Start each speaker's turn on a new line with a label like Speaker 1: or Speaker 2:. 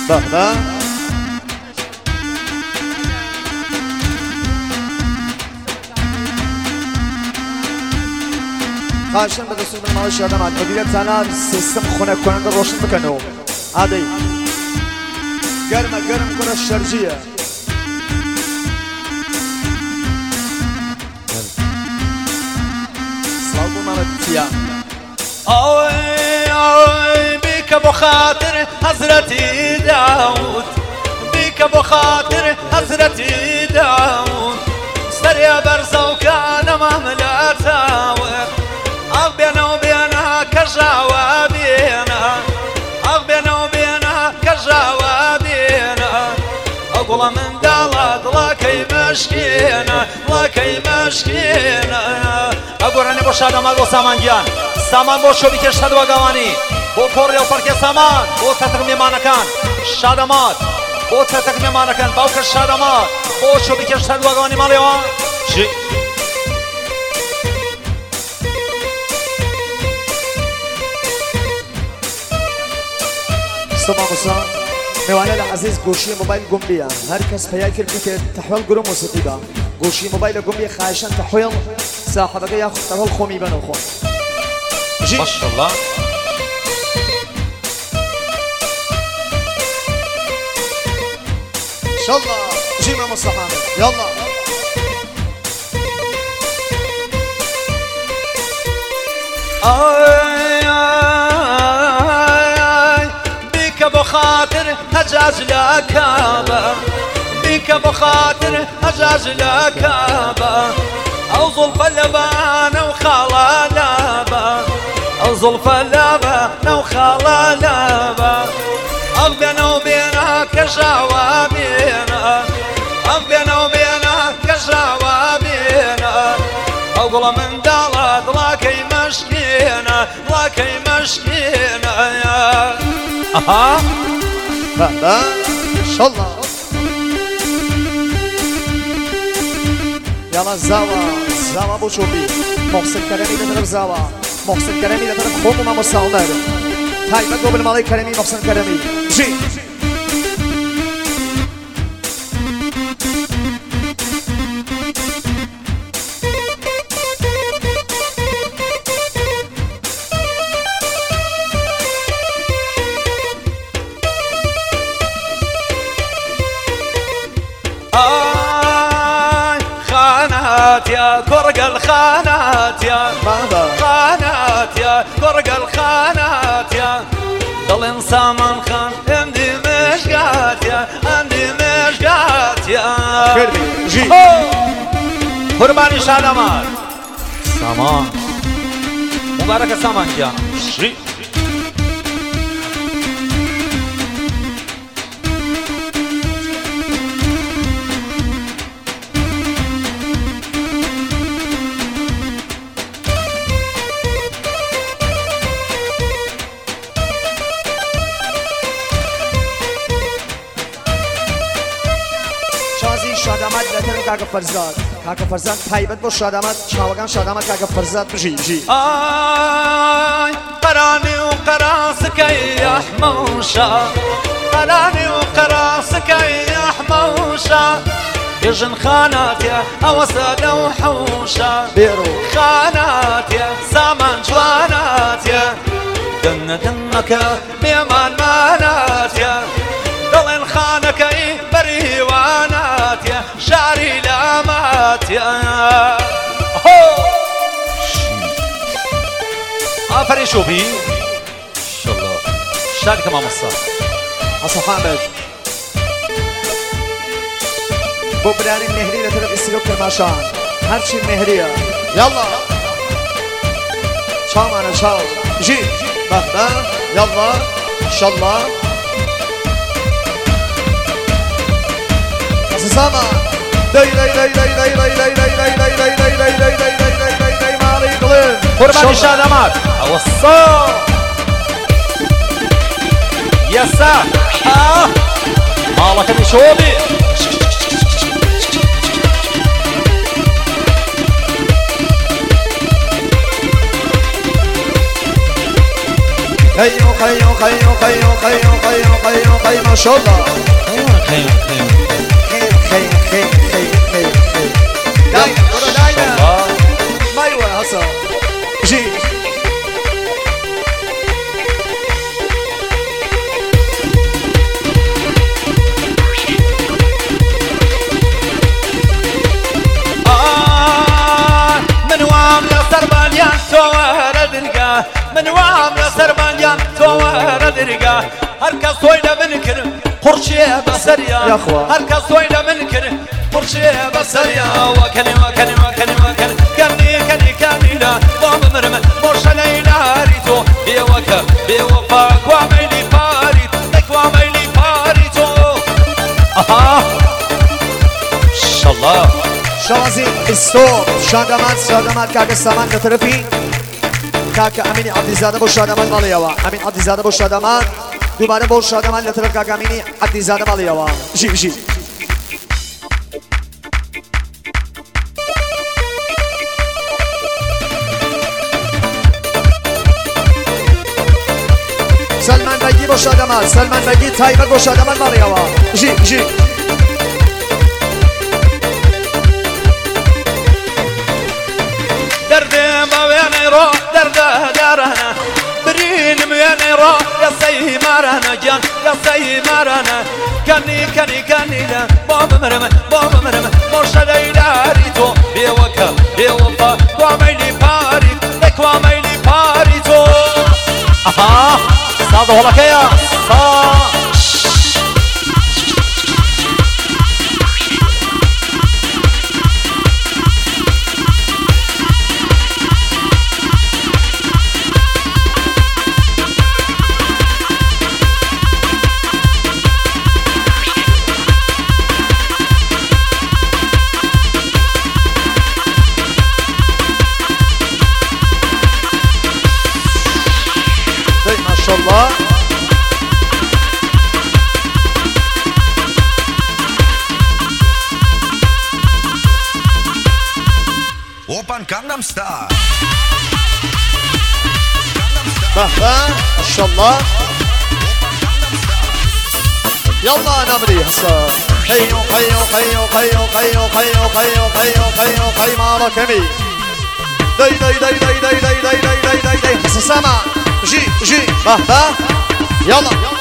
Speaker 1: بابا خواهشم به دستور من مالش یادم آد مدیریت تنها سیستم خونه کننده روشن بکنه عادی گرم کنه شرجیه سلام مامتیا
Speaker 2: اوي بيك ابو خاطر حضرتي داود بيك ابو خاطر حضرتي داود سريع برزة وكان مهملة تاوي بينا وبينا كجوابينا بينا وبينا كجوابينا أقول من دلات لكي مشكينا أقول أنا بوشادا ما بو سامان جيان سامان بو شو بيكش تدو قواني بو كوريا وفرق سامان بو تتق ميمانكان شادمات بو تتق ميمانكان باوكر شادمات بو شو بيكش تدو قواني ماليوان جي
Speaker 1: سلام مسا میوانه العزیز گوشی موبایل گم هر کس پیدا کرد که تحویل گروه موسیقی با گوشی موبایل گم بیا خواهشان تحویل صاحبه یا تحویل خومی بنو خون جی
Speaker 2: ما شاء الله
Speaker 1: ان شاء الله جي مع مصطفى يلا
Speaker 2: بيك ابو خاطر هجاج لكابه بيك ابو خاطر هجاج لكابه او ظلف اللبانه وخاله لابه او ظلف اللبانه وخاله لابه بينا وبينك كجوابينا بينا وبينك كجوابينا اقول من دلت لكي مشكينا يا اها
Speaker 1: بابا ان شاء الله يلا زاوا بو شوبي محسن كريمي لطرف زاوا محسن كريمي لطرف خوم ما مستعمر تايمة قبل مالي كريمي محسن كريمي جي
Speaker 2: خانات يا كرق الخانات يا
Speaker 1: بابا
Speaker 2: خانات يا كرق الخانات يا ضل انسان من خان عندي مشقات يا
Speaker 1: كرمي جي
Speaker 2: قرباني شادمات سامان مبارك سامان جان جي
Speaker 1: شادامات لطرف کاکا فرزاد تایبت با شادامات چاوگان شادامات کاکا فرزاد جی
Speaker 2: قراني وقراسك يا حموشة قراني وقراسك يا حموشة يجن خانات يا أوساد وحوشة
Speaker 1: بيرو
Speaker 2: خانات يا زمان جوانات يا دنك بيمان مانات يا ضل خانك بريوانات يا شعري لامات يا آفرین شوبی انشالله شادی کما مصا
Speaker 1: حسن حامد بو براني مهري لطرف استيلوك كرماشان هرشي مهرية يلا شاو معنا شاو جي بابا يلا ان شاء الله سما داي مالي قليل
Speaker 2: قربان شادمات اوصا يسا مالك بشوبي
Speaker 1: خيو خيو خيو خيو خيو خيو خيو خيو ما شاء الله
Speaker 2: خيو
Speaker 1: خيو خيو خيو داينا ورا داينا ما يوا هسا جي
Speaker 2: من وام لسربانيان توار درقا من وام لسربانيان توار درقا هركا صويلة منكر قرشي بسريا هركا صويلة منكر قرشي بسريا وكني وكني وكني وكني كني كني كني لا ضام مرمى مرشلي ناريتو بيوكا بيوفاك وعميلي باريت لك وعميلي باريتو اها ان شاء الله
Speaker 1: شازي استوب شادمات كاك السامان لطرفي كاك اميني عبدالزاده بو شادمان ماليوا امين عبدالزاده بو شادمان دوباره بو شادمان لطرف كاك اميني عبدالزاده ماليوا جي سلمان بگی بو شادمان سلمان بگی تایبر بو شادمان ماليوا جي
Speaker 2: دارنا برين مياني رو يا سي مارنا جان يا سي مارنا كاني لا بابا مرمى مرشدي داريتو بيوكا بيوفا وعميلي باريت لك وعميلي باريتو اها صادو لك يا
Speaker 1: الله
Speaker 3: Open Gangnam Style
Speaker 1: ما شاء الله يلا نمري هسا خيو خيو خيو خيو خيو خيو خيو خيو خيو خيو ما ركمي داي هسا سامع جي يلا